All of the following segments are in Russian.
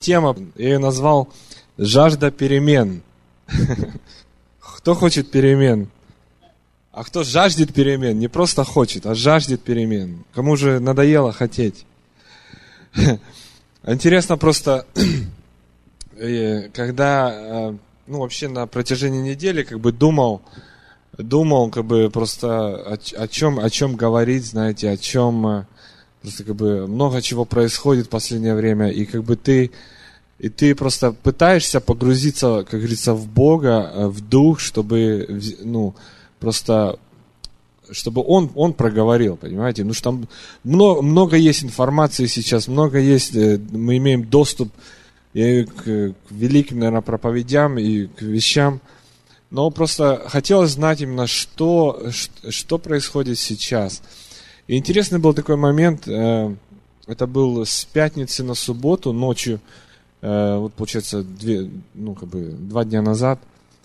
Тема, я ее назвал «Жажда перемен». Кто хочет перемен? А кто жаждет перемен? Не просто хочет, а жаждет перемен. Кому же надоело хотеть? Интересно просто, когда, вообще на протяжении недели думал, просто о чем говорить, знаете, о чем, просто много чего происходит в последнее время, и ты просто пытаешься погрузиться, как говорится, в Бога, в Дух, чтобы, чтобы Он проговорил, понимаете? Что там много есть информации сейчас, много есть, мы имеем доступ к великим, наверное, проповедям и к вещам, но просто хотелось знать именно, что происходит сейчас. И интересный был такой момент, это был с пятницы на субботу ночью, получается, 2 дня назад.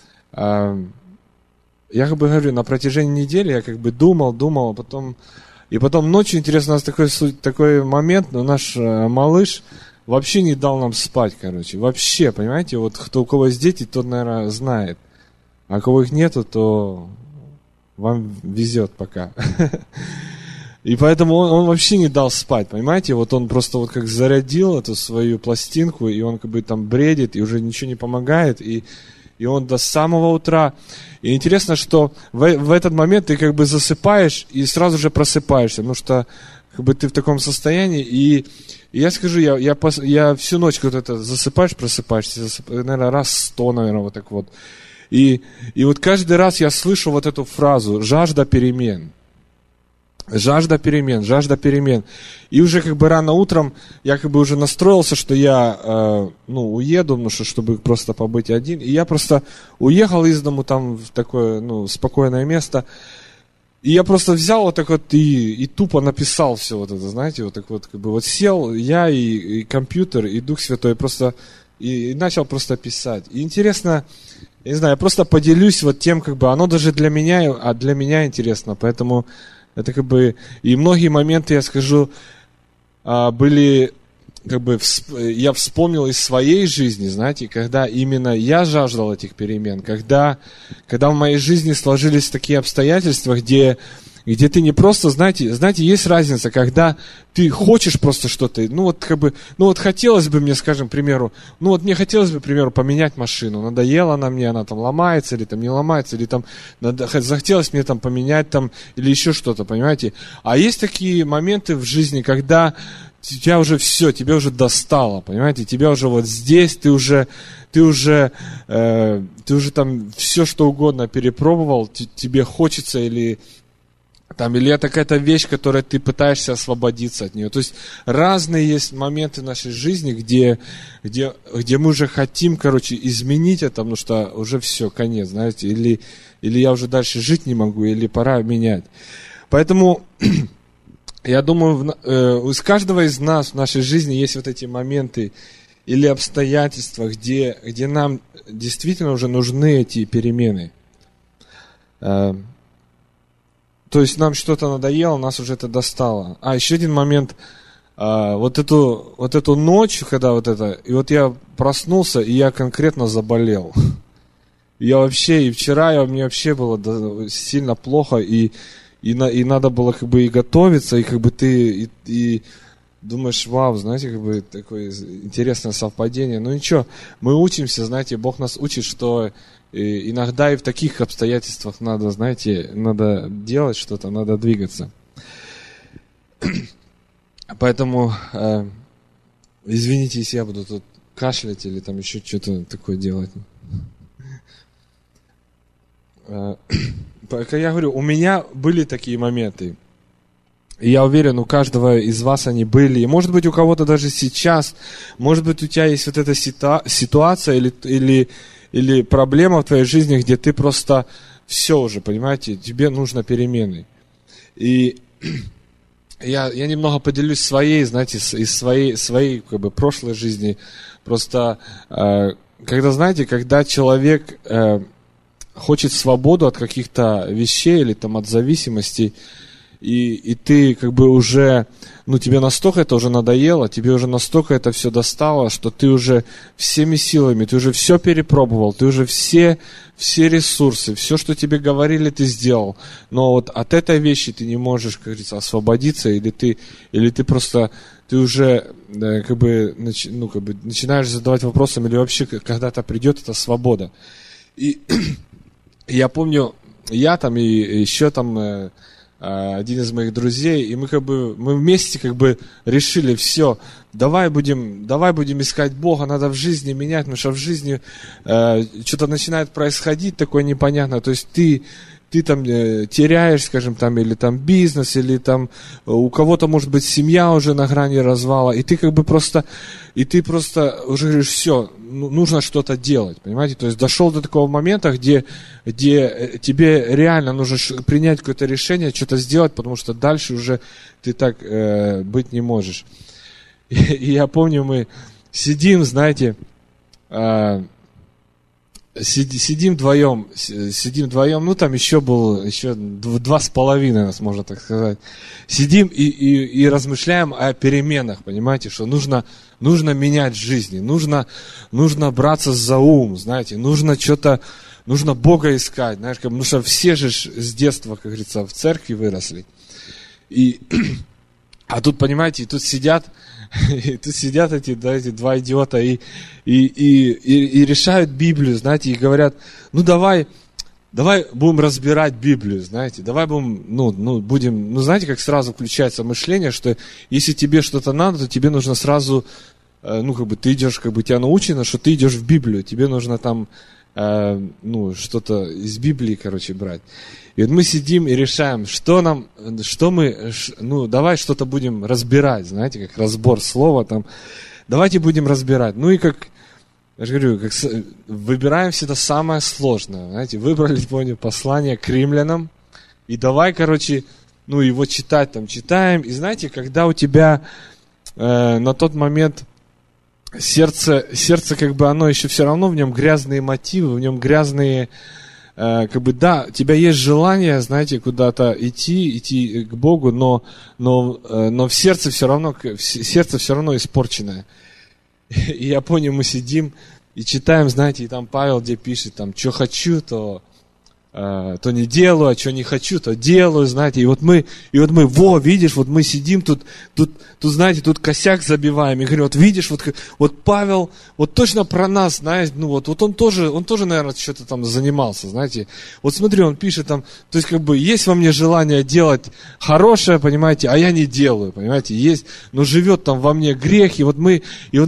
Я говорю, на протяжении недели я думал, а потом ночью, интересно, у нас такой момент, но наш малыш вообще не дал нам спать, вообще, понимаете, у кого есть дети, тот, наверное, знает, а у кого их нету, то вам везет пока. И поэтому он вообще не дал спать, понимаете, он просто как зарядил эту свою пластинку, и он там бредит, и уже ничего не помогает, и он до самого утра. И интересно, что в этот момент ты засыпаешь и сразу же просыпаешься, потому что ты в таком состоянии. И я скажу, я всю ночь засыпаешь, просыпаешься, наверное, раз 100, наверное, вот так вот. И каждый раз я слышу эту фразу «жажда перемен». Жажда перемен, жажда перемен. И уже рано утром я уже настроился, что я уеду, чтобы просто побыть один. И я просто уехал из дому там в такое спокойное место. И я просто взял и тупо написал все это, знаете, сел я и компьютер, и Дух Святой просто и начал просто писать. И интересно, я не знаю, я просто поделюсь тем, оно даже для меня интересно, поэтому это и многие моменты, я скажу, были, я вспомнил из своей жизни, знаете, когда именно я жаждал этих перемен, когда в моей жизни сложились такие обстоятельства, где ты не просто, знаете, есть разница, когда ты хочешь просто что-то, хотелось бы мне, скажем, к примеру, мне хотелось бы, к примеру, поменять машину, надоела она мне, она там ломается, или там не ломается, или там, захотелось мне там поменять там, или еще что-то, понимаете, а есть такие моменты в жизни, когда тебя уже все, тебя уже достало, понимаете, тебя уже здесь, ты уже там все, что угодно перепробовал, тебе хочется, или это какая-то вещь, которой ты пытаешься освободиться от нее. То есть разные есть моменты в нашей жизни, где мы уже хотим, изменить это, потому что уже все, конец, знаете, или я уже дальше жить не могу, или пора менять. Поэтому я думаю, из каждого из нас в нашей жизни есть эти моменты или обстоятельства, где нам действительно уже нужны эти перемены. То есть нам что-то надоело, нас уже это достало. Еще один момент. Эту ночь, когда и я проснулся, и я конкретно заболел. Я вообще, и вчера мне вообще было сильно плохо, и надо было и готовиться, и ты и думаешь, вау, знаете, такое интересное совпадение. Но ничего, мы учимся, знаете, Бог нас учит, что и иногда и в таких обстоятельствах надо, знаете, надо делать что-то, надо двигаться. Поэтому извините, если я буду тут кашлять или там еще что-то такое делать. Как я говорю, у меня были такие моменты. И я уверен, у каждого из вас они были. И может быть, у кого-то даже сейчас, может быть, у тебя есть эта ситуация или проблема в твоей жизни, где ты просто все уже, понимаете, тебе нужно перемены. И я немного поделюсь своей, знаете, из своей прошлой жизни. Просто, когда человек хочет свободу от каких-то вещей или там от зависимостей, и ты как бы уже, тебе настолько это уже надоело, тебе уже настолько это все достало, что ты уже всеми силами, ты уже все перепробовал, ты уже все ресурсы, все, что тебе говорили, ты сделал. Но вот от этой вещи ты не можешь, как говорится, освободиться, или ты просто, ты уже начинаешь задавать вопросы, или вообще когда-то придет эта свобода. И я помню, я там и еще там один из моих друзей, и мы вместе решили, все, давай будем искать Бога, надо в жизни менять, потому что в жизни что-то начинает происходить такое непонятное, то есть ты там теряешь, скажем, там, или там бизнес, или там у кого-то, может быть, семья уже на грани развала, и ты просто уже говоришь, все, нужно что-то делать, понимаете? То есть дошел до такого момента, где тебе реально нужно принять какое-то решение, что-то сделать, потому что дальше уже ты так быть не можешь. И я помню, мы сидим, знаете, сидим вдвоем, там еще 2,5 нас, можно так сказать. Сидим и размышляем о переменах, понимаете, что нужно менять жизнь, нужно браться за ум, знаете, нужно Бога искать, знаешь, потому что все же с детства, как говорится, в церкви выросли. А тут, понимаете, тут сидят эти два идиота и решают Библию, знаете, и говорят, давай будем разбирать Библию, знаете, давай будем, знаете, как сразу включается мышление, что если тебе что-то надо, то тебе нужно сразу, ты идешь, тебя научено, что ты идешь в Библию, тебе нужно там, что-то из Библии, брать. И вот мы сидим и решаем, давай что-то будем разбирать, знаете, как разбор слова там, давайте будем разбирать. Я же говорю, выбираем всегда самое сложное, знаете, выбрали, послание к римлянам, и давай, его читать, читаем, и знаете, когда у тебя на тот момент сердце, оно еще все равно, в нем грязные мотивы, в нем грязные, да, у тебя есть желание, знаете, куда-то идти к Богу, но в сердце все равно испорченное. И я помню, мы сидим и читаем, знаете, и там Павел где пишет, что хочу, то не делаю, а что не хочу, то делаю, знаете, и вот мы, видишь, вот мы сидим тут, знаете, тут косяк забиваем, и говорю, вот видишь, вот Павел, вот точно про нас, знаете, вот он тоже, наверное, что-то там занимался, знаете, вот смотри, он пишет там, то есть, есть во мне желание делать хорошее, понимаете, а я не делаю, понимаете, есть, но живет там во мне грех, и вот мы,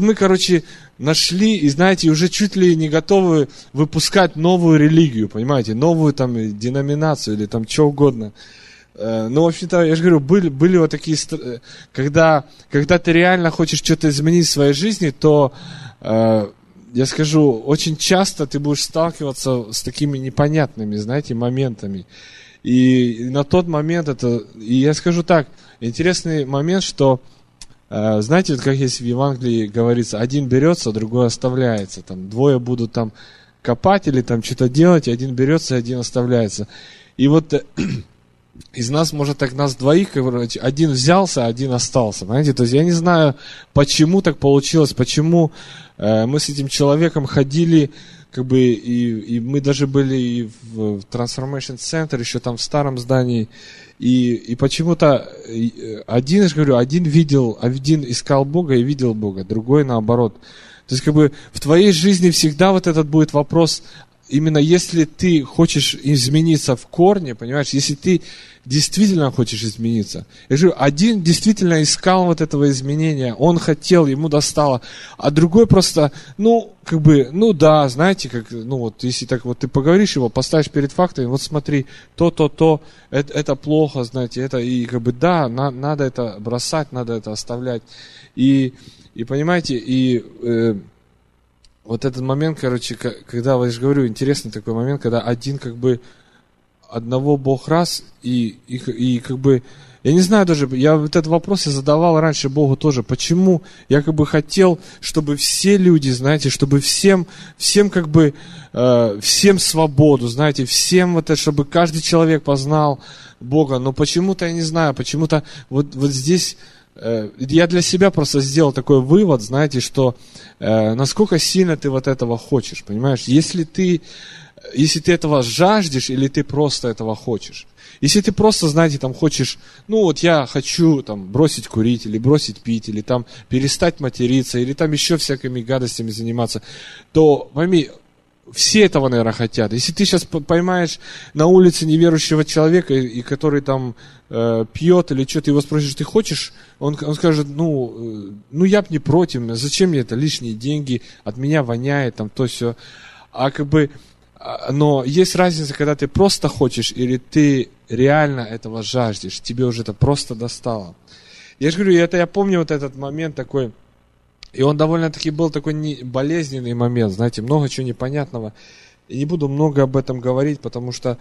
нашли, и знаете, уже чуть ли не готовы выпускать новую религию, понимаете, новую там деноминацию или там что угодно. В общем-то, я же говорю, были вот такие, когда ты реально хочешь что-то изменить в своей жизни, то, я скажу, очень часто ты будешь сталкиваться с такими непонятными, знаете, моментами. И на тот момент и я скажу так, интересный момент, что знаете, вот как есть в Евангелии говорится, один берется, другой оставляется. Там двое будут там копать или там что-то делать, и один берется, и один оставляется. И вот из нас, может, так нас двоих, один взялся, а один остался. Понимаете? То есть я не знаю, почему так получилось, почему мы с этим человеком ходили, и мы даже были и в Transformation Center, еще там в старом здании, и почему-то один искал Бога и видел Бога, другой наоборот. То есть в твоей жизни всегда вот этот будет вопрос, именно если ты хочешь измениться в корне, понимаешь, если ты действительно хочешь измениться. Я говорю, один действительно искал вот этого изменения, он хотел, ему достало, а другой просто, да, знаете, если так вот ты поговоришь его, поставишь перед фактами, вот смотри, это плохо, знаете, да, надо это бросать, надо это оставлять. И понимаете, вот этот момент, когда, я же говорю, интересный такой момент, когда один одного Бог раз, и Я не знаю даже, я вот этот вопрос я задавал раньше Богу тоже, почему я как бы хотел, чтобы все люди, знаете, чтобы всем как бы, всем свободу, знаете, всем вот это, чтобы каждый человек познал Бога, но почему-то, я не знаю, почему-то вот здесь, я для себя просто сделал такой вывод, знаете, что насколько сильно ты вот этого хочешь, понимаешь, если ты этого жаждешь или ты просто этого хочешь. Если ты просто, знаете, там хочешь, ну вот я хочу там бросить курить, или бросить пить, или там перестать материться, или там еще всякими гадостями заниматься, то пойми, все этого, наверное, хотят. Если ты сейчас поймаешь на улице неверующего человека, и который там пьет или что, ты его спросишь, ты хочешь? Он скажет, ну я бы не против, зачем мне это, лишние деньги, от меня воняет, там то все. А как бы, но есть разница, когда ты просто хочешь, или ты реально этого жаждешь, тебе уже это просто достало. Я же говорю, я помню вот этот момент такой, и он довольно-таки был такой болезненный момент, знаете, много чего непонятного. И не буду много об этом говорить, потому что,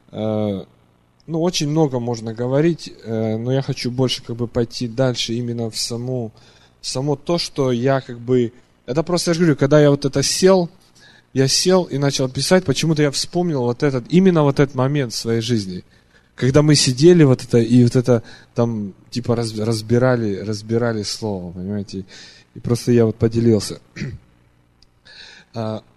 очень много можно говорить, но я хочу больше как бы пойти дальше именно в само то, что я как бы... Это просто, я же говорю, когда я вот это сел и начал писать, почему-то я вспомнил именно вот этот момент в своей жизни. Когда мы сидели вот это там типа разбирали слово, понимаете, и просто я вот поделился. Потому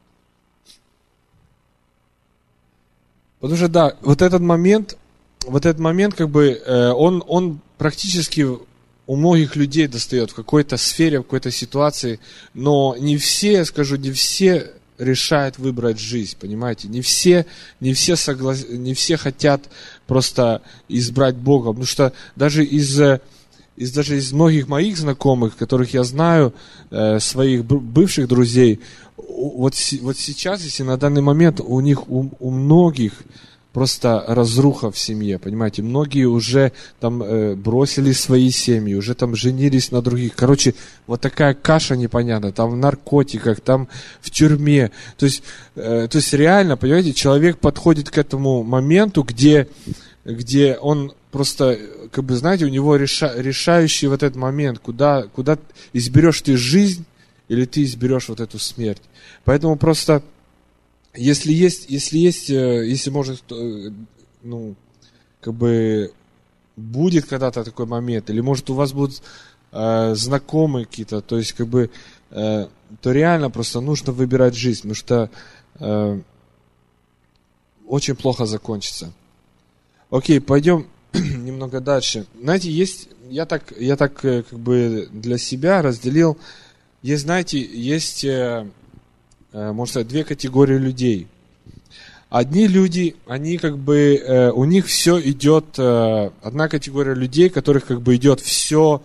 что да, вот этот момент как бы он практически у многих людей достает в какой-то сфере, в какой-то ситуации, но не все решают выбрать жизнь, понимаете? Не все хотят просто избрать Бога, потому что даже из многих моих знакомых, которых я знаю, своих бывших друзей, вот сейчас, если на данный момент у многих просто разруха в семье, понимаете, многие уже там бросили свои семьи, уже там женились на других, короче, вот такая каша непонятная, там в наркотиках, там в тюрьме, то есть реально, понимаете, человек подходит к этому моменту, где он просто, как бы, знаете, у него решающий вот этот момент, куда изберешь ты жизнь, или ты изберешь вот эту смерть, поэтому просто если может, как бы будет когда-то такой момент, или может у вас будут знакомые какие-то, то есть как бы, то реально просто нужно выбирать жизнь, потому что очень плохо закончится. Окей, пойдем немного дальше. Знаете, я так как бы для себя разделил, есть можно сказать, две категории людей. Одни люди, они как бы, у них все идет, одна категория людей, которых как бы идет все,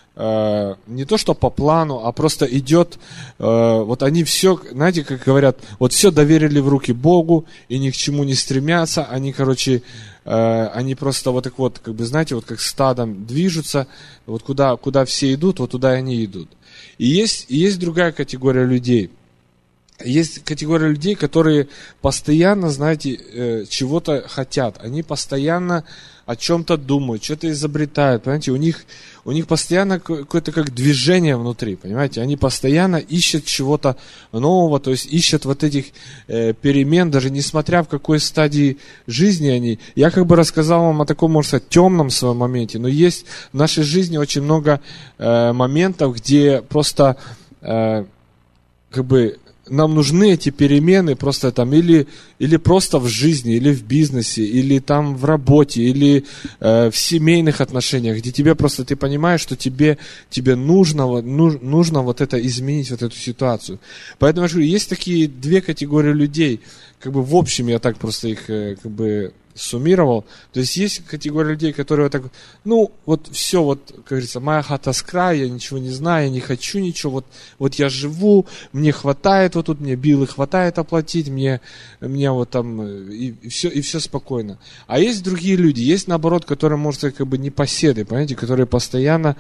не то что по плану, а просто идет, вот они все, знаете, как говорят, вот все доверили в руки Богу и ни к чему не стремятся, они, короче, они просто вот так вот, как бы, знаете, вот как стадом движутся, вот куда все идут, вот туда они идут. И есть другая категория людей. Есть категория людей, которые постоянно, знаете, чего-то хотят. Они постоянно о чем-то думают, что-то изобретают, понимаете, у них постоянно какое-то как движение внутри, понимаете, они постоянно ищут чего-то нового, то есть ищут вот этих перемен, даже несмотря в какой стадии жизни они. Я как бы рассказал вам о таком, можно сказать, темном своем моменте, но есть в нашей жизни очень много моментов, где просто как бы нам нужны эти перемены просто там или просто в жизни, или в бизнесе, или там в работе, или в семейных отношениях, где тебе просто, ты понимаешь, что тебе нужно вот это изменить, вот эту ситуацию. Поэтому я говорю, есть такие две категории людей, как бы в общем я так просто их как бы суммировал. То есть категория людей, которые вот так, вот все, вот, как говорится, моя хата с края, я ничего не знаю, я не хочу ничего, вот я живу, мне хватает, вот тут мне биллы хватает оплатить, мне вот там, и все спокойно. А есть другие люди, есть наоборот, которые, может сказать, как бы непоседы, понимаете, которые постоянно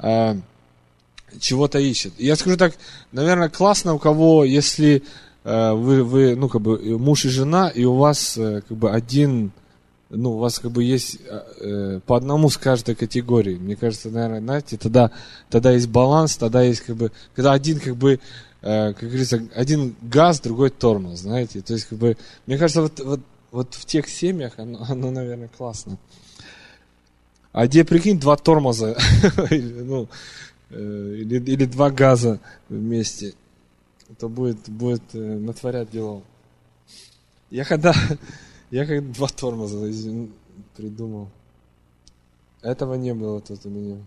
чего-то ищут. Я скажу так, наверное, классно у кого, если вы как бы муж и жена, и у вас как бы один ну, у вас как бы есть по одному с каждой категории. Мне кажется, наверное, знаете, тогда есть баланс, тогда есть как бы, когда один как бы, как говорится, один газ, другой тормоз, знаете. То есть, как бы, мне кажется, вот в тех семьях оно, наверное, классно. А где, прикинь, два тормоза, или два газа вместе, то будет натворять дело. Я когда два тормоза придумал. Этого не было тут у меня.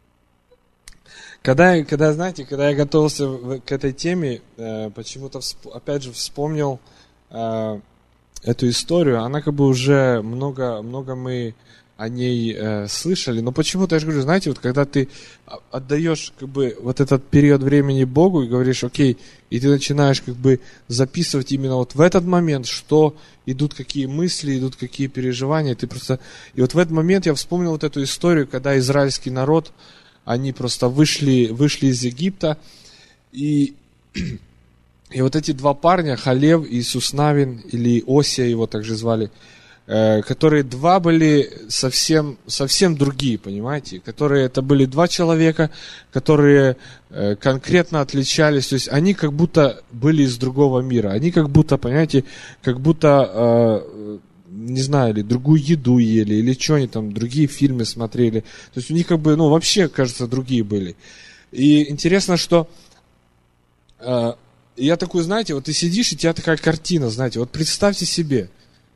Когда, знаете, когда я готовился к этой теме, почему-то опять же вспомнил эту историю. Она как бы уже много мы о ней слышали, но почему-то, я же говорю, знаете, вот когда ты отдаешь как бы вот этот период времени Богу и говоришь, окей, и ты начинаешь как бы записывать именно вот в этот момент, что идут какие мысли, идут какие переживания, ты просто... И вот в этот момент я вспомнил вот эту историю, когда израильский народ, они просто вышли из Египта, и вот эти два парня, Халев и Иисус Навин, или Осия его также звали, которые два были совсем другие, понимаете? Это были два человека, которые конкретно отличались, то есть они как будто были из другого мира, они как будто, понимаете, не знаю, или другую еду ели, или что они там, другие фильмы смотрели, то есть у них как бы, ну, вообще, кажется, другие были. И интересно, что я такой, знаете, вот ты сидишь, и у тебя такая картина, знаете, вот представьте себе,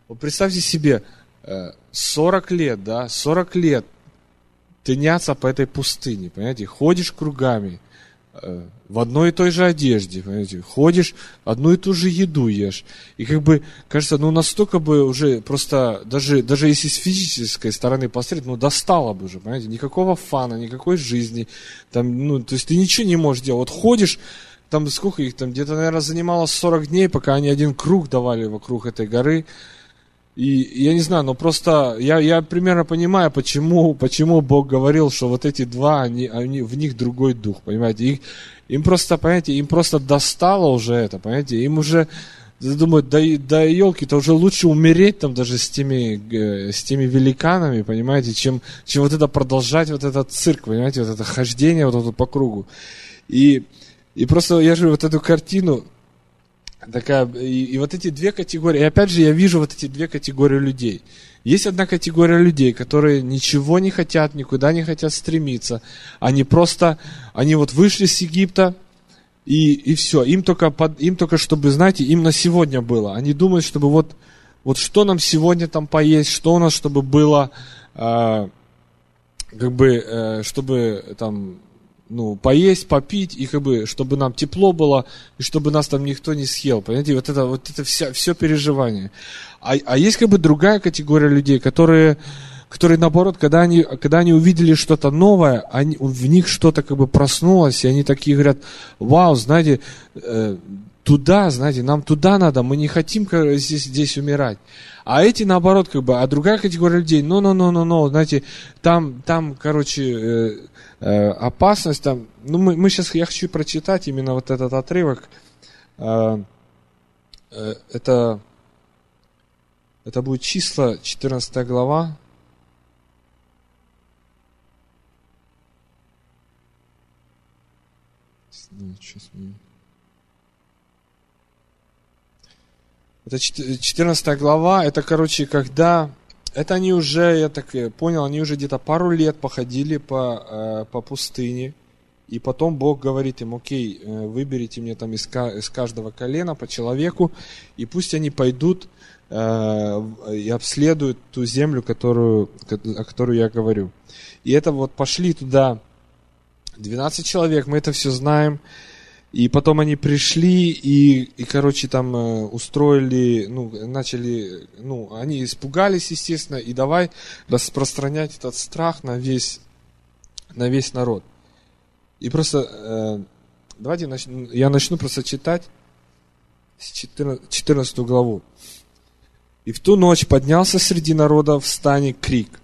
40 лет, да, 40 лет тыняться по этой пустыне, понимаете, ходишь кругами, в одной и той же одежде, понимаете, ходишь, одну и ту же еду ешь, и как бы, кажется, ну настолько бы уже просто, даже если с физической стороны посмотреть, ну достало бы уже, понимаете, никакого фана, никакой жизни, там, ну, то есть ты ничего не можешь делать, вот ходишь, там сколько их там, где-то, наверное, занимало 40 дней, пока они один круг давали вокруг этой горы. И я не знаю, но просто я примерно понимаю, почему Бог говорил, что вот эти два, они в них другой дух, понимаете. Им просто, понимаете, им просто достало уже это, понимаете. Им уже думают, да елки-то уже лучше умереть там даже с теми великанами, понимаете, чем вот это продолжать, вот этот цирк, понимаете, вот это хождение вот это по кругу. И просто я же вот эту картину, такая, и вот эти две категории, и опять же я вижу вот эти две категории людей. Есть одна категория людей, которые ничего не хотят, никуда не хотят стремиться. Они вот вышли с Египта, и все. Им только, чтобы, знаете, им на сегодня было. Они думают, чтобы вот что нам сегодня там поесть, что у нас, чтобы было, чтобы там, ну, поесть, попить, и как бы, чтобы нам тепло было, и чтобы нас там никто не съел. Понимаете, вот это все переживание. А есть как бы другая категория людей, которые наоборот, когда они увидели что-то новое, в них что-то как бы проснулось, и они такие говорят, вау, знаете, нам туда надо, мы не хотим здесь умирать. А эти наоборот, как бы, а другая категория людей, знаете, там, короче, опасность там. Ну, я хочу прочитать именно вот этот отрывок. Это будет Числа, 14 глава. Это 14 глава, это, короче, когда... Это они уже, я так понял, они уже где-то пару лет походили по пустыне. И потом Бог говорит им, окей, выберите мне там из каждого колена по человеку, и пусть они пойдут и обследуют ту землю, о которой я говорю. И это вот пошли туда 12 человек, мы это все знаем. И потом они пришли и короче, там устроили, начали, они испугались, естественно, и давай распространять этот страх на весь народ. И просто, давайте я начну просто читать с 14 главу. «И в ту ночь поднялся среди народа в стане крик.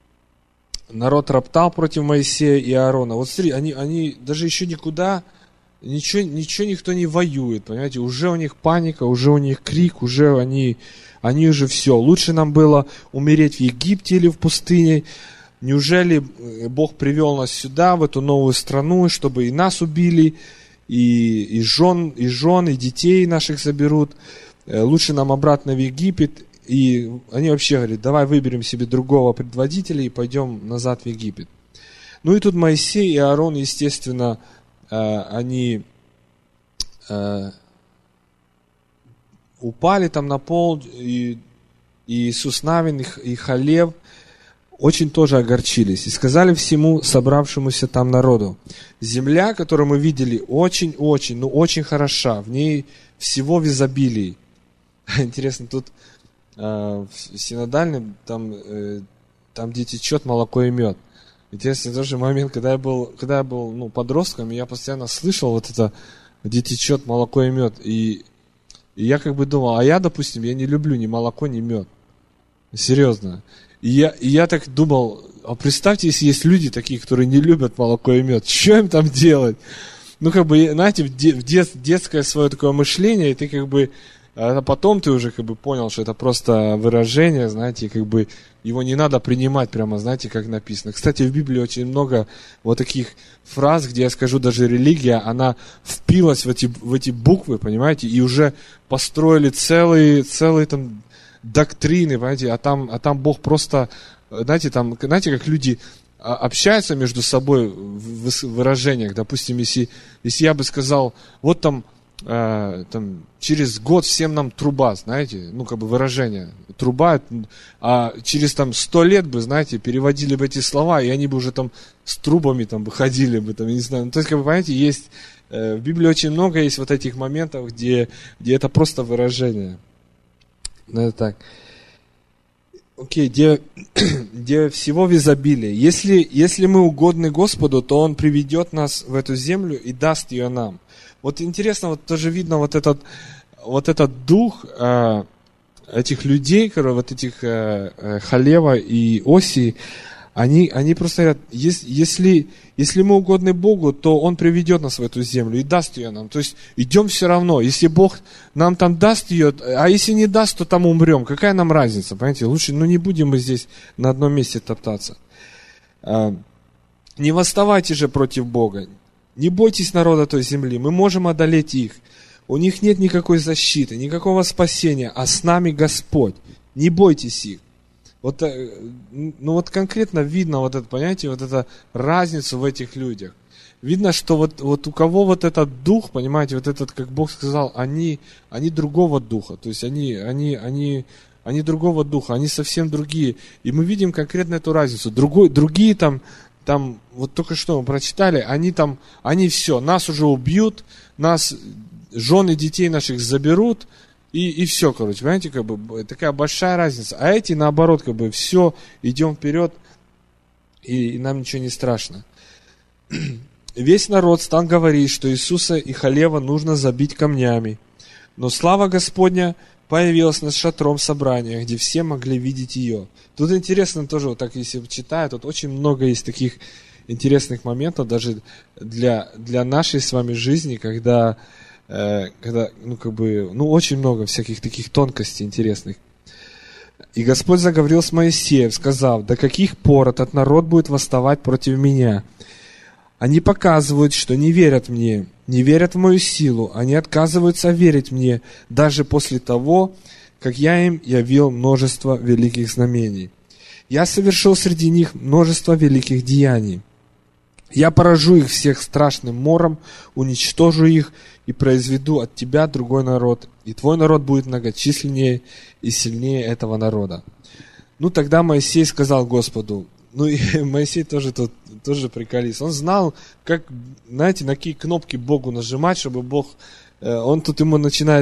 Народ роптал против Моисея и Аарона». Вот смотри, они даже еще никуда ничего никто не воюет, понимаете, уже у них паника, уже у них крик, уже они уже все. Лучше нам было умереть в Египте или в пустыне. Неужели Бог привел нас сюда, в эту новую страну, чтобы и нас убили, и жен, и детей наших заберут. Лучше нам обратно в Египет. И они вообще говорят, давай выберем себе другого предводителя и пойдем назад в Египет. Ну и тут Моисей и Аарон, естественно, они упали там на пол, и Иисус Навин, и Халев очень тоже огорчились. И сказали всему собравшемуся там народу: земля, которую мы видели, очень-очень, очень хороша, в ней всего в изобилии. Интересно, тут в синодальном, там где течет молоко и мед. Интересный тоже момент, когда я был подростком, я постоянно слышал вот это, где течет молоко и мед. И я как бы думал, а я, допустим, я не люблю ни молоко, ни мед. Серьезно. И я так думал, а представьте, если есть люди такие, которые не любят молоко и мед, что им там делать? Ну, как бы, знаете, детское свое такое мышление, и ты как бы, а потом ты уже как бы понял, что это просто выражение, знаете, как бы его не надо принимать прямо, знаете, как написано. Кстати, в Библии очень много вот таких фраз, где я скажу, даже религия, она впилась в эти буквы, понимаете, и уже построили целые там доктрины, понимаете, а там Бог просто, знаете, как люди общаются между собой в выражениях. Допустим, если я бы сказал, вот там через год всем нам труба, знаете, ну, как бы выражение, труба, а через 100 лет бы, знаете, переводили бы эти слова, и они бы уже там с трубами там бы ходили бы, там, я не знаю, ну, то есть, как бы, понимаете, есть, в Библии очень много есть вот этих моментов, где это просто выражение. Ну, это так. Окей, где всего в изобилии. Если мы угодны Господу, то Он приведет нас в эту землю и даст ее нам. Вот интересно, вот тоже видно вот этот дух этих людей, вот этих Халева и Осии, они просто говорят, если мы угодны Богу, то Он приведет нас в эту землю и даст ее нам. То есть идем все равно. Если Бог нам там даст ее, а если не даст, то там умрем. Какая нам разница, понимаете? Лучше, не будем мы здесь на одном месте топтаться. Не восставайте же против Бога. Не бойтесь народа той земли, мы можем одолеть их. У них нет никакой защиты, никакого спасения, а с нами Господь. Не бойтесь их. Вот конкретно видно вот это, понимаете, вот эту разницу в этих людях. Видно, что вот у кого вот этот дух, понимаете, вот этот, как Бог сказал, они другого духа. То есть они другого духа, они совсем другие. И мы видим конкретно эту разницу. Другие там, вот только что мы прочитали, они все, нас уже убьют, нас, жены детей наших заберут, и все, короче, понимаете, как бы такая большая разница. А эти, наоборот, как бы все, идем вперед, и нам ничего не страшно. Весь народ стал говорить, что Иисуса и Халева нужно забить камнями. Но слава Господня появилась над шатром собрания, где все могли видеть ее. Тут интересно тоже, вот так если читаю, тут очень много есть таких интересных моментов, даже для нашей с вами жизни, когда очень много всяких таких тонкостей интересных. И Господь заговорил с Моисеем, сказав: до каких пор этот народ будет восставать против меня? Они показывают, что не верят мне, не верят в мою силу, они отказываются верить мне, даже после того, как я им явил множество великих знамений. Я совершил среди них множество великих деяний. Я поражу их всех страшным мором, уничтожу их и произведу от тебя другой народ, и твой народ будет многочисленнее и сильнее этого народа. Тогда Моисей сказал Господу, и Моисей тоже приколист. Он знал, как, знаете, на какие кнопки Богу нажимать, чтобы Бог, он тут ему начинает,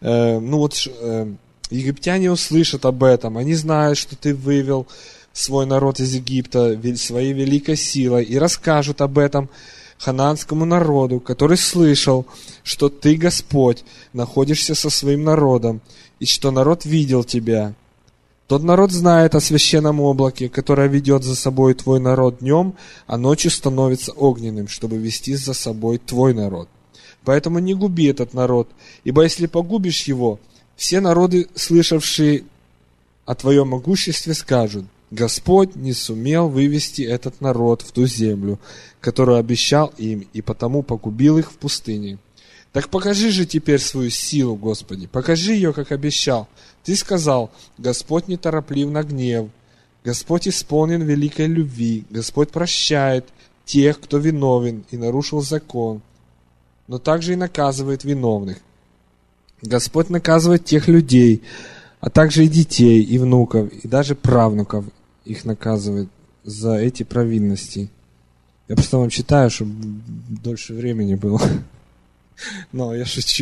египтяне услышат об этом, они знают, что ты вывел свой народ из Египта своей великой силой, и расскажут об этом ханаанскому народу, который слышал, что ты, Господь, находишься со своим народом, и что народ видел тебя. Тот народ знает о священном облаке, которое ведет за собой твой народ днем, а ночью становится огненным, чтобы вести за собой твой народ. Поэтому не губи этот народ, ибо если погубишь его, все народы, слышавшие о твоем могуществе, скажут: Господь не сумел вывести этот народ в ту землю, которую обещал им, и потому погубил их в пустыне. Так покажи же теперь свою силу, Господи, покажи ее, как обещал. Ты сказал: Господь нетороплив на гнев, Господь исполнен великой любви, Господь прощает тех, кто виновен и нарушил закон, но также и наказывает виновных. Господь наказывает тех людей, а также и детей, и внуков, и даже правнуков их наказывает за эти провинности. Я просто вам читаю, чтобы дольше времени было. Но я шучу.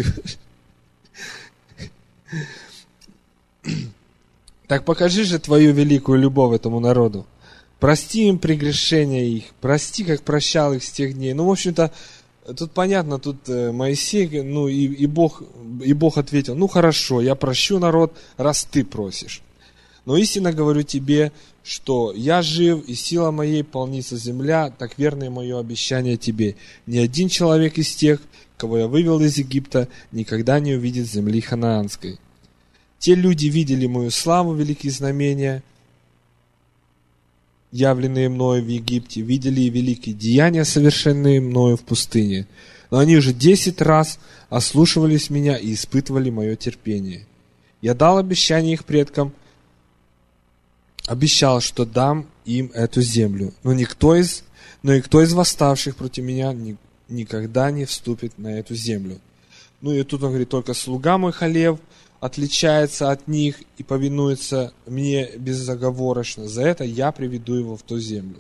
Так покажи же твою великую любовь этому народу. Прости им прегрешения их, прости, как прощал их с тех дней. Ну, в общем-то, тут понятно, тут Моисей, ну и Бог ответил: ну хорошо, я прощу народ, раз ты просишь. Но истинно говорю тебе, что я жив, и сила моей полнится земля, так верно и мое обещание тебе. Ни один человек из тех, кого я вывел из Египта, никогда не увидит земли ханаанской. Те люди видели мою славу, великие знамения, явленные мною в Египте, видели и великие деяния, совершенные мною в пустыне. Но они уже 10 раз ослушивались меня и испытывали мое терпение. Я дал обещание их предкам, обещал, что дам им эту землю. Но никто из восставших против меня никогда не вступит на эту землю. Ну и тут он говорит: только слуга мой Халев отличается от них и повинуется мне безоговорочно. За это я приведу его в ту землю.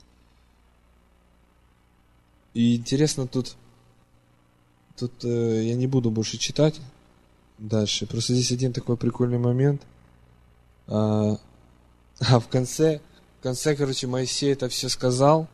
И интересно, тут я не буду больше читать дальше. Просто здесь один такой прикольный момент. В конце, короче, Моисей это все сказал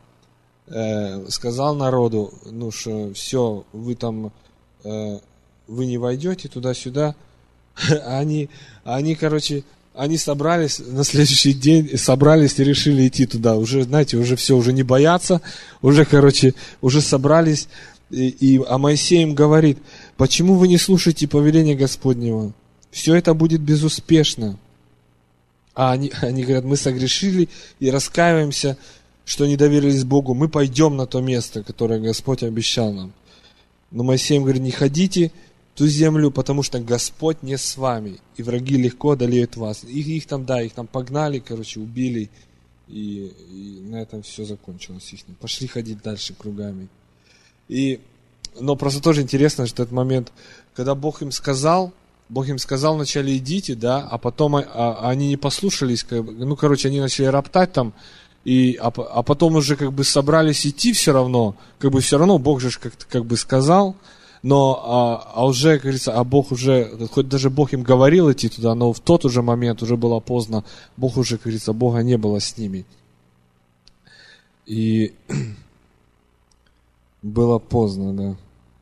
народу, ну что все, вы там, вы не войдете туда-сюда. Они собрались на следующий день, собрались и решили идти туда. Уже, знаете, уже все, уже не боятся, уже собрались. А Моисей им говорит: почему вы не слушаете повеления Господнего? Все это будет безуспешно. А они говорят: мы согрешили и раскаиваемся, что не доверились Богу. Мы пойдем на то место, которое Господь обещал нам. Но Моисей им говорит: не ходите в ту землю, потому что Господь не с вами, и враги легко одолеют вас. Их там погнали, короче, убили, и на этом все закончилось. Пошли ходить дальше кругами. Но просто тоже интересно, что этот момент, когда Бог им сказал вначале идите, да, а потом они не послушались, они начали роптать там, а потом уже собрались идти все равно Бог же как бы сказал, но уже, как говорится, Бог уже, хоть даже Бог им говорил идти туда, но в тот уже момент уже было поздно, Бог уже, как говорится, Бога не было с ними. И было поздно, да.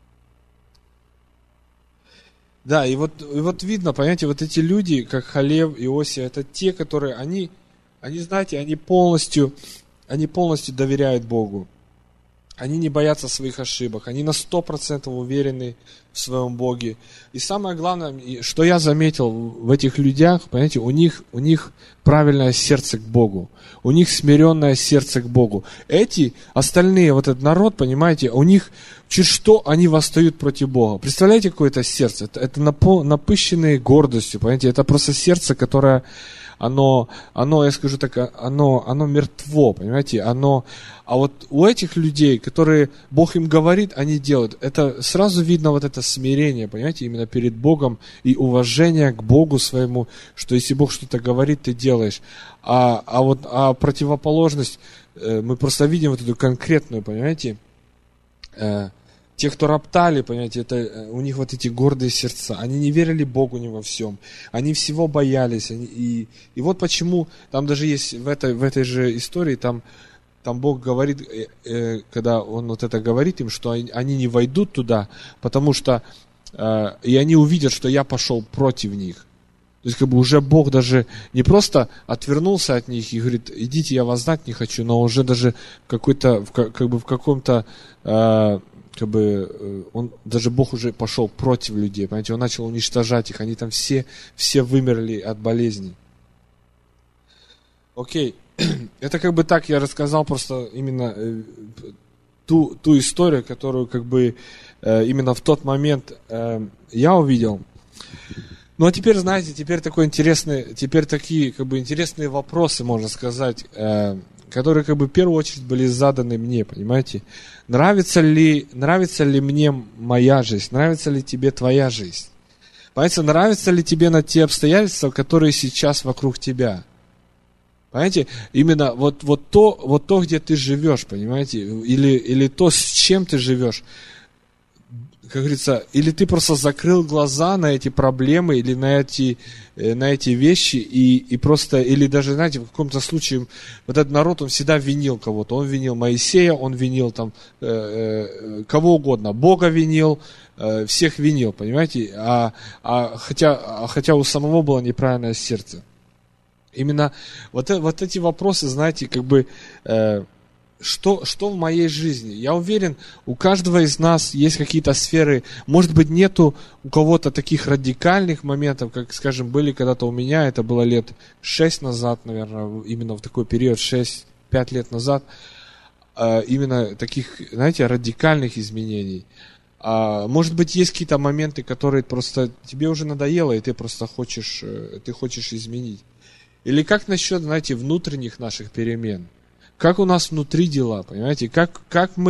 Да, и вот видно, понимаете, вот эти люди, как Халев, Иосия, это те, которые, они, знаете, они полностью доверяют Богу. Они не боятся своих ошибок, они на 100% уверены в своем Боге. И самое главное, что я заметил в этих людях, понимаете, у них правильное сердце к Богу, у них смиренное сердце к Богу. Эти остальные, вот этот народ, понимаете, у них через что они восстают против Бога. Представляете, какое это сердце? Это напыщенное гордостью, понимаете, это просто сердце, которое оно, я скажу так, оно мертво, понимаете, а вот у этих людей, которые Бог им говорит, они делают, это сразу видно вот это смирение, понимаете, именно перед Богом и уважение к Богу своему, что если Бог что-то говорит, ты делаешь, а противоположность, мы просто видим вот эту конкретную, понимаете, те, кто роптали, понимаете, это у них вот эти гордые сердца. Они не верили Богу ни во всем. Они всего боялись. И вот почему, там даже есть в этой же истории, там Бог говорит, когда Он вот это говорит им, что они не войдут туда, потому что и они увидят, что я пошел против них. То есть уже Бог даже не просто отвернулся от них и говорит: идите, я вас знать не хочу, но уже даже в каком-то он, даже Бог уже пошел против людей, понимаете, он начал уничтожать их, они там все вымерли от болезней. Окей, это так я рассказал просто именно ту историю, которую именно в тот момент я увидел. Ну а теперь, знаете, теперь такие интересные вопросы, можно сказать, которые в первую очередь были заданы мне, понимаете? Нравится ли мне моя жизнь? Нравится ли тебе твоя жизнь? Понимаете, нравится ли тебе на те обстоятельства, которые сейчас вокруг тебя? Понимаете, именно вот то, где ты живешь, понимаете, или то, с чем ты живешь, как говорится, или ты просто закрыл глаза на эти проблемы, или на эти вещи, и просто, или даже, знаете, в каком-то случае, вот этот народ, он всегда винил кого-то, он винил Моисея, он винил там кого угодно, Бога винил, всех винил, понимаете, хотя у самого было неправильное сердце. Именно вот эти вопросы, знаете, что в моей жизни? Я уверен, у каждого из нас есть какие-то сферы, может быть, нету у кого-то таких радикальных моментов, как, скажем, были когда-то у меня, это было лет 6 назад, наверное, именно в такой период, 6-5 лет назад, именно таких, знаете, радикальных изменений. Может быть, есть какие-то моменты, которые просто тебе уже надоело, и ты просто хочешь изменить. Или как насчет, знаете, внутренних наших перемен? Как у нас внутри дела, понимаете? Как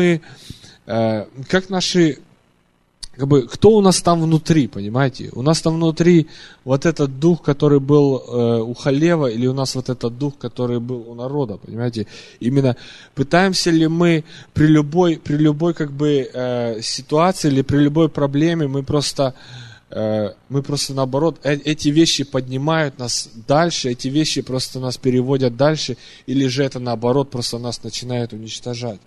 наши, кто у нас там внутри, понимаете? У нас там внутри вот этот дух, который был у Халева, или у нас вот этот дух, который был у народа, понимаете? Именно пытаемся ли мы при любой ситуации или при любой проблеме мы просто наоборот, эти вещи поднимают нас дальше, эти вещи просто нас переводят дальше, или же это наоборот просто нас начинает уничтожать.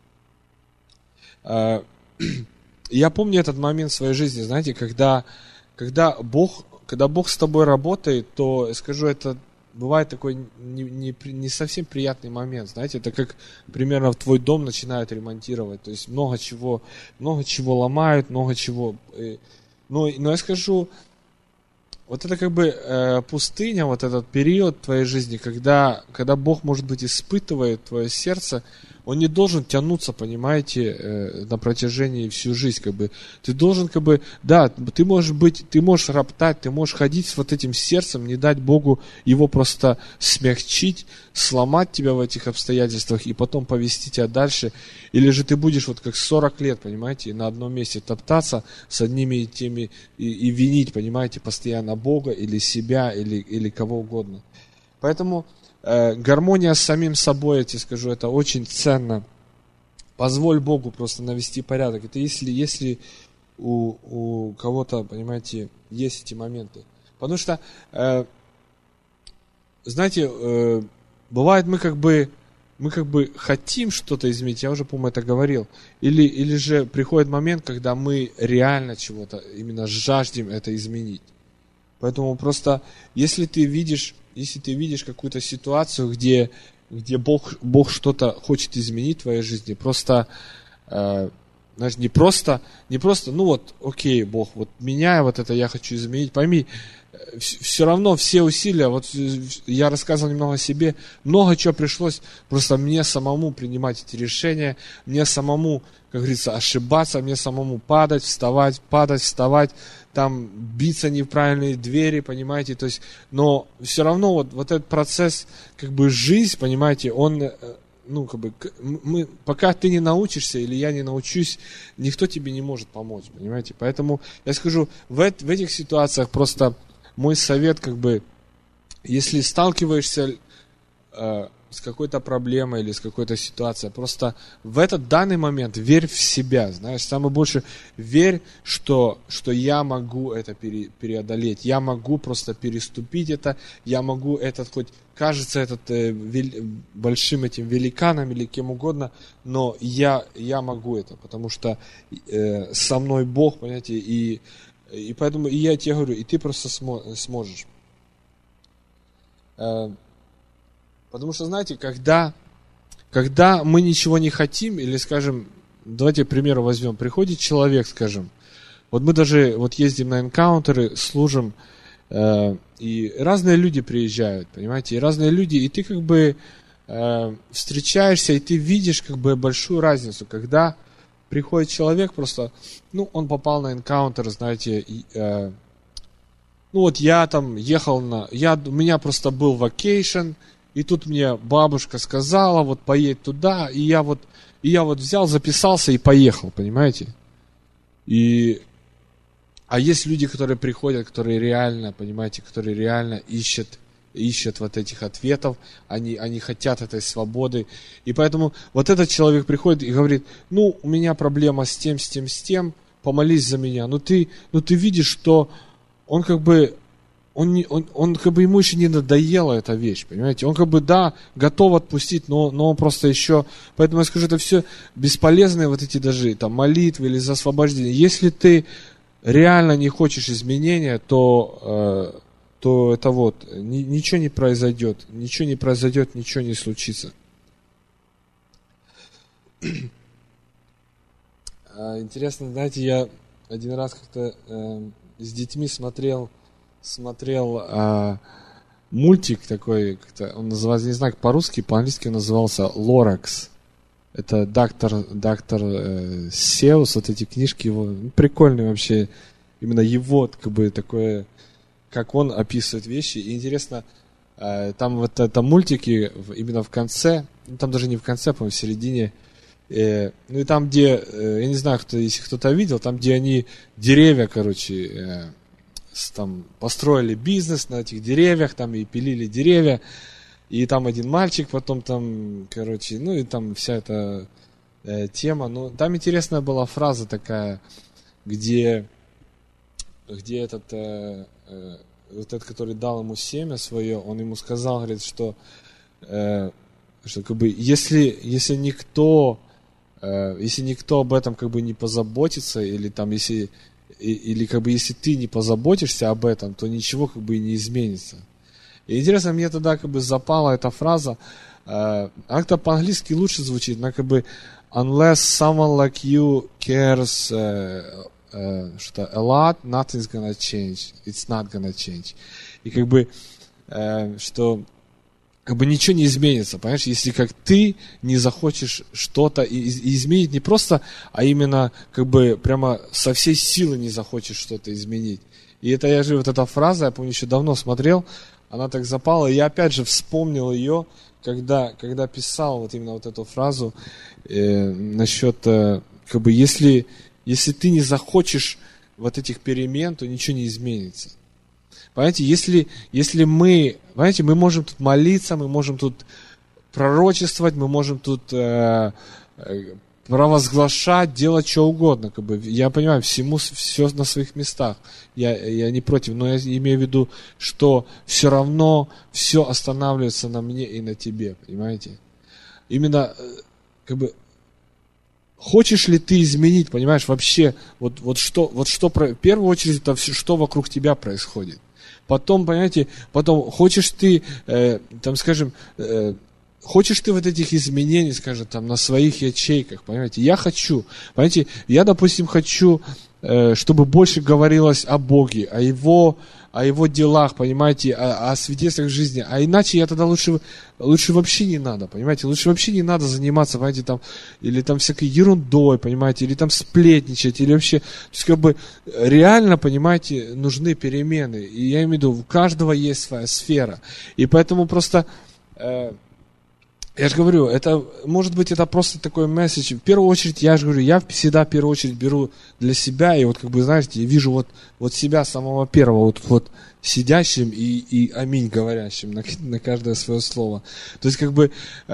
Я помню этот момент в своей жизни, знаете, когда Бог с тобой работает, то, я скажу, это бывает такой не совсем приятный момент, знаете, это как примерно твой дом начинают ремонтировать, то есть много чего ломают, много чего... Но я скажу, вот это пустыня, вот этот период твоей жизни, когда Бог, может быть, испытывает твое сердце, Он не должен тянуться, понимаете, на протяжении всю жизнь, Ты должен, да, ты можешь роптать, ты можешь ходить с вот этим сердцем, не дать Богу его просто смягчить, сломать тебя в этих обстоятельствах и потом повести тебя дальше. Или же ты будешь вот как 40 лет, понимаете, на одном месте топтаться с одними и теми и винить, понимаете, постоянно Бога или себя, или кого угодно. Поэтому гармония с самим собой, я тебе скажу, это очень ценно. Позволь Богу просто навести порядок. Это если у кого-то, понимаете, есть эти моменты. Потому что, знаете, бывает мы хотим что-то изменить, я уже, по-моему, это говорил. Или же приходит момент, когда мы реально чего-то именно жаждем это изменить. Поэтому просто, если ты видишь какую-то ситуацию, где Бог что-то хочет изменить в твоей жизни, просто, знаешь, не просто, ну вот, окей, Бог, вот меня вот это я хочу изменить, пойми, все равно все усилия, вот я рассказывал немного о себе, много чего пришлось просто мне самому принимать эти решения, мне самому, как говорится, ошибаться, мне самому падать, вставать, там биться не в правильные двери, понимаете, то есть, но все равно вот этот процесс, жизнь, понимаете, он, пока ты не научишься или я не научусь, никто тебе не может помочь, понимаете, поэтому я скажу, в этих ситуациях просто мой совет, если сталкиваешься с какой-то проблемой или с какой-то ситуацией, просто в этот данный момент верь в себя, знаешь, самое больше верь, что я могу это преодолеть, я могу просто переступить это, я могу хоть кажется большим этим великаном или кем угодно, но я могу это, потому что со мной Бог, понимаете, и поэтому и я тебе говорю, и ты просто сможешь. Потому что, знаете, когда мы ничего не хотим, или, скажем, давайте, к примеру, возьмем. Приходит человек, скажем, вот мы даже вот ездим на энкаунтеры, служим, и разные люди приезжают, понимаете, и разные люди, и ты как бы встречаешься, и ты видишь как бы большую разницу, когда приходит человек просто, ну, он попал на энкаунтер, знаете, ну вот я там ехал у меня просто был вакейшн, и тут мне бабушка сказала, вот поедь туда, и я вот взял, записался и поехал, понимаете? А есть люди, которые приходят, которые реально, понимаете, которые реально ищут вот этих ответов, они хотят этой свободы. И поэтому вот этот человек приходит и говорит, ну, у меня проблема с тем, помолись за меня. Но ты видишь, что он как бы, он как бы ему еще не надоела эта вещь, понимаете? Он как бы, да, готов отпустить, но он просто еще... Поэтому я скажу, это все бесполезные вот эти даже там молитвы или за освобождение. Если ты реально не хочешь изменения, то это вот, ничего не произойдет, ничего не случится. Интересно, знаете, я один раз как-то с детьми смотрел мультик такой, как-то, он назывался, не знаю, по-русски, по-английски он назывался «Лоракс». Это доктор Сеус, вот эти книжки его, прикольные вообще, именно его, как бы, такое, как он описывает вещи. И интересно, там вот это мультики, именно в конце, ну, там даже не в конце, по-моему, в середине, ну и там, где, я не знаю, если кто-то видел, там, где они деревья, короче, там построили бизнес на этих деревьях, там и пилили деревья, и там один мальчик, потом там, короче, ну и там вся эта тема. Ну, там интересная была фраза такая, где этот, который дал ему семя свое, он ему сказал, говорит, что как бы, если никто об этом как бы не позаботится, или там, если как бы, если ты не позаботишься об этом, то ничего как бы и не изменится. И интересно, мне тогда как бы запала эта фраза, она как-то по-английски лучше звучит, она как бы unless someone like you cares что a lot, nothing's gonna change, it's not gonna change. И как бы, что как бы ничего не изменится, понимаешь, если как ты не захочешь что-то изменить, не просто, а именно как бы прямо со всей силы не захочешь что-то изменить. И это, я же, вот эта фраза, я помню, еще давно смотрел, она так запала, и я опять же вспомнил ее, когда писал вот именно вот эту фразу насчет, как бы, если ты не захочешь вот этих перемен, то ничего не изменится. Понимаете, если мы, понимаете, мы можем тут молиться, мы можем тут пророчествовать, мы можем тут провозглашать, делать что угодно. Как бы, я понимаю, все на своих местах. Я не против, но я имею в виду, что все равно все останавливается на мне и на тебе, понимаете? Именно, как бы, хочешь ли ты изменить, понимаешь, вообще, вот что в первую очередь, это все, что вокруг тебя происходит. Потом, понимаете, хочешь ты, там, скажем, хочешь ты вот этих изменений, скажем, там, на своих ячейках, понимаете, я хочу, понимаете, я, допустим, хочу, чтобы больше говорилось о Боге, о Его делах, понимаете, о свидетельствах жизни, а иначе я тогда лучше вообще не надо, понимаете, лучше вообще не надо заниматься, понимаете, там, или там всякой ерундой, понимаете, или там сплетничать, или вообще, то есть, как бы, реально, понимаете, нужны перемены, и я имею в виду, у каждого есть своя сфера, и поэтому просто, я же говорю, это, может быть, это просто такой месседж. В первую очередь, я же говорю, я всегда в первую очередь беру для себя, и вот, как бы, знаете, вижу вот себя самого первого, вот сидящим и аминь говорящим на каждое свое слово. То есть, как бы,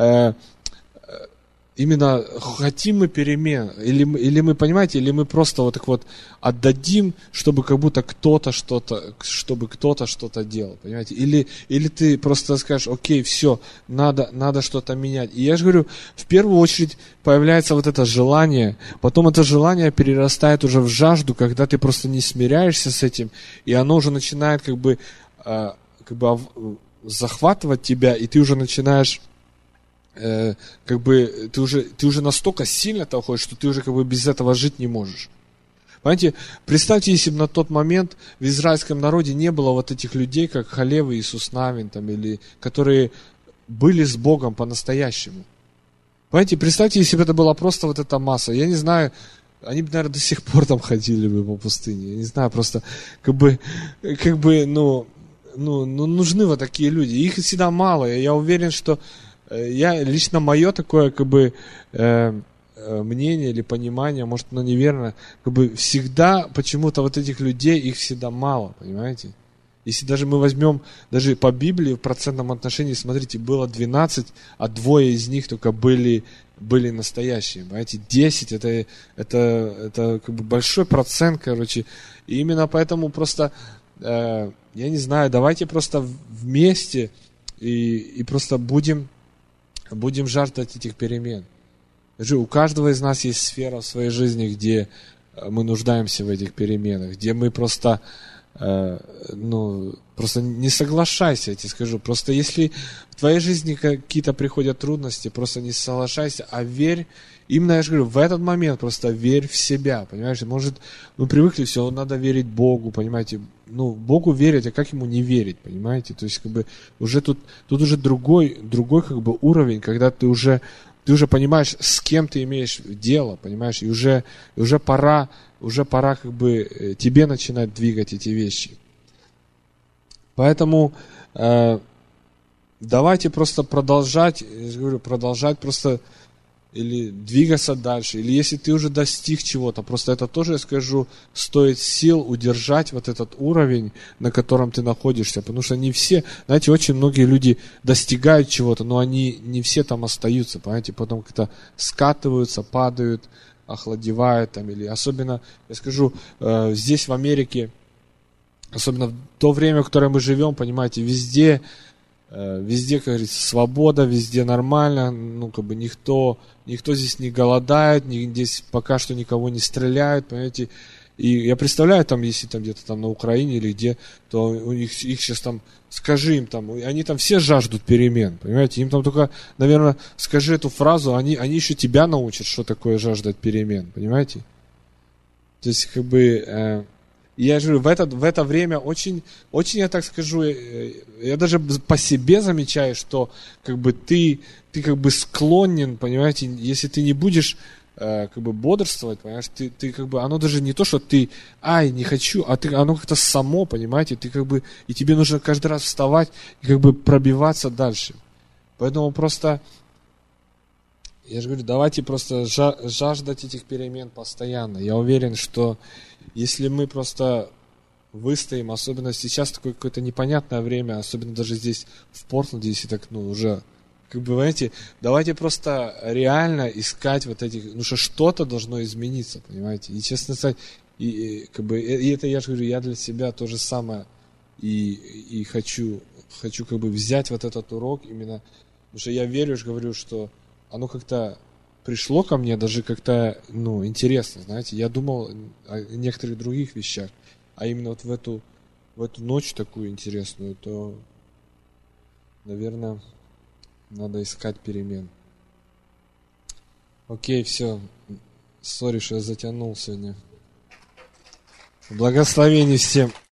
именно хотим мы перемен, или мы, понимаете, или мы просто вот так вот отдадим, чтобы как будто кто-то что-то делал, понимаете, или ты просто скажешь, окей, все, надо что-то менять. И я же говорю, в первую очередь появляется вот это желание, потом это желание перерастает уже в жажду, когда ты просто не смиряешься с этим, и оно уже начинает как бы захватывать тебя, и ты уже начинаешь как бы ты уже настолько сильно этого хочешь, что ты уже как бы без этого жить не можешь. Понимаете, представьте, если бы на тот момент в израильском народе не было вот этих людей, как Халев и Иисус Навин, там, или которые были с Богом по-настоящему. Понимаете, представьте, если бы это была просто вот эта масса. Я не знаю, они бы, наверное, до сих пор там ходили бы по пустыне. Я не знаю, просто нужны вот такие люди. Их всегда мало. Я уверен, что лично мое такое мнение или понимание, может, оно неверно, всегда почему-то вот этих людей, их всегда мало, понимаете? Если даже мы возьмем, даже по Библии в процентном отношении, смотрите, было 12, а 2 из них только были настоящие, понимаете? 10 это большой процент, короче. И именно поэтому просто, я не знаю, давайте просто вместе и просто будем жаждать этих перемен. У каждого из нас есть сфера в своей жизни, где мы нуждаемся в этих переменах, где мы просто не соглашайся, я тебе скажу. Просто если в твоей жизни какие-то приходят трудности, просто не соглашайся, а верь. Именно, я же говорю, в этот момент просто верь в себя, понимаешь? Может, мы привыкли, все, надо верить Богу, понимаете? Богу верить, а как ему не верить, понимаете? То есть, уже тут уже другой уровень, когда ты уже понимаешь, с кем ты имеешь дело, понимаешь? И уже пора тебе начинать двигать эти вещи. Поэтому давайте просто продолжать просто или двигаться дальше, или если ты уже достиг чего-то, просто это тоже, я скажу, стоит сил удержать вот этот уровень, на котором ты находишься, потому что не все, знаете, очень многие люди достигают чего-то, но они не все там остаются, понимаете, потом как-то скатываются, падают, охладевают там, или особенно, я скажу, здесь в Америке, особенно в то время, в которое мы живем, понимаете, везде, как говорится, свобода, везде нормально, никто здесь не голодает, здесь пока что никого не стреляют, понимаете, и я представляю, там, если там где-то там на Украине или где, то у них сейчас там, скажи им там, они там все жаждут перемен, понимаете, им там только, наверное, скажи эту фразу, они еще тебя научат, что такое жаждать перемен, понимаете, то есть, я же говорю, в это время очень, я так скажу, я даже по себе замечаю, что ты склонен, понимаете, если ты не будешь бодрствовать, понимаешь, ты оно даже не то, что ты, не хочу, а оно как-то само, понимаете, и тебе нужно каждый раз вставать и пробиваться дальше. Поэтому просто, я же говорю, давайте просто жаждать этих перемен постоянно. Я уверен, что если мы просто выстоим, особенно сейчас такое какое-то непонятное время, особенно даже здесь в Портленде, если так, уже, понимаете, давайте просто реально искать вот этих, что что-то должно измениться, понимаете, и честно сказать, и это я же говорю, я для себя то же самое, и хочу взять вот этот урок именно, потому что я верю, говорю, что оно как-то пришло ко мне даже как-то, интересно, знаете, я думал о некоторых других вещах, а именно вот в эту ночь такую интересную, то, наверное, надо искать перемен. Окей, все, сори, что я затянул сегодня. Благословений всем.